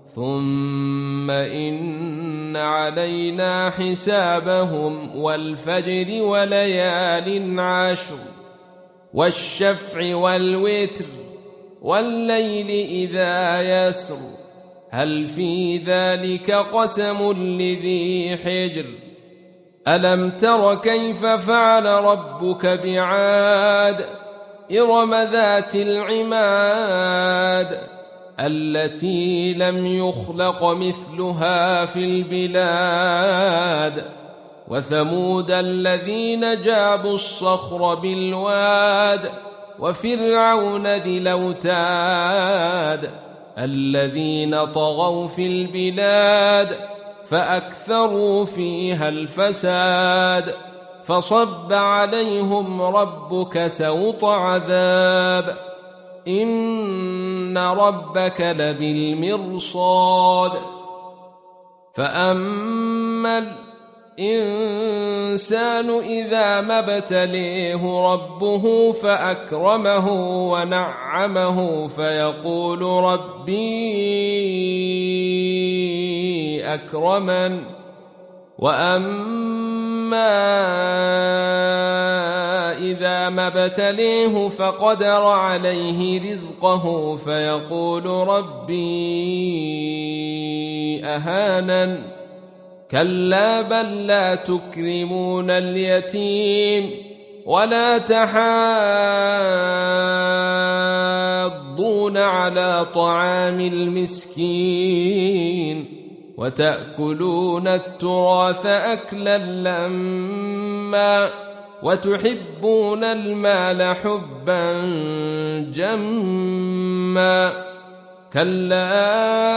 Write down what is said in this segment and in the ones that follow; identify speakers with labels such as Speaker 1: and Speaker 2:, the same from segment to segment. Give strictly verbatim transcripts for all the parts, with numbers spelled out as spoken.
Speaker 1: ثم إن علينا حسابهم والفجر وليال عشر والشفع والوتر والليل إذا يسر هل في ذلك قسم لذي حجر ألم تر كيف فعل ربك بعاد إرم ذات العماد التي لم يخلق مثلها في البلاد وثمود الذين جابوا الصخر بالواد وفرعون ذي الأوتاد الذين طغوا في البلاد فأكثروا فيها الفساد فصب عليهم ربك سوط عذاب إن ربك لبالمرصاد فأما الإنسان إذا ما ابتليه ربه فأكرمه ونعمه فيقول ربي أكرمن وأما إذا ما ابتليه فقدر عليه رزقه فيقول ربي أهانن كلا بل لا تكرمون اليتيم ولا تحاضون على طعام المسكين وتأكلون التراث أكلا لما وتحبون المال حبا جما كلا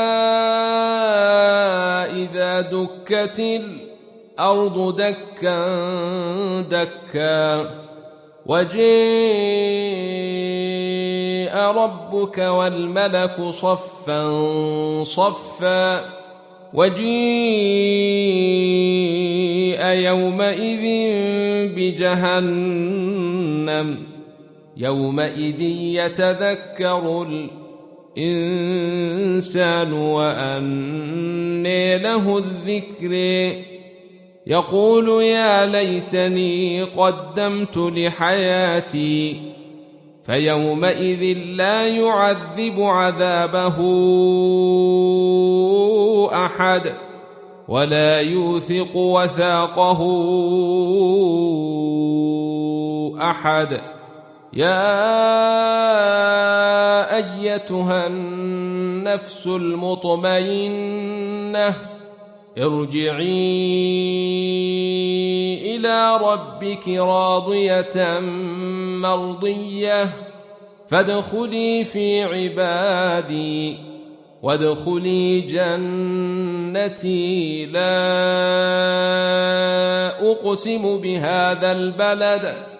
Speaker 1: إذا دكت الأرض دكا دكا وجيء ربك والملك صفا صفا وجيء يومئذ بجهنم يومئذ يتذكر الإنسان وأنى له الذكر يقول يا ليتني قدمت لحياتي فيومئذ لا يعذب عذابه أحد ولا يوثق وثاقه أحد يا أيتها النفس المطمئنة ارجعي إلى ربك راضية مرضية فادخلي في عبادي وادخلي جنتي لا أقسم بهذا البلد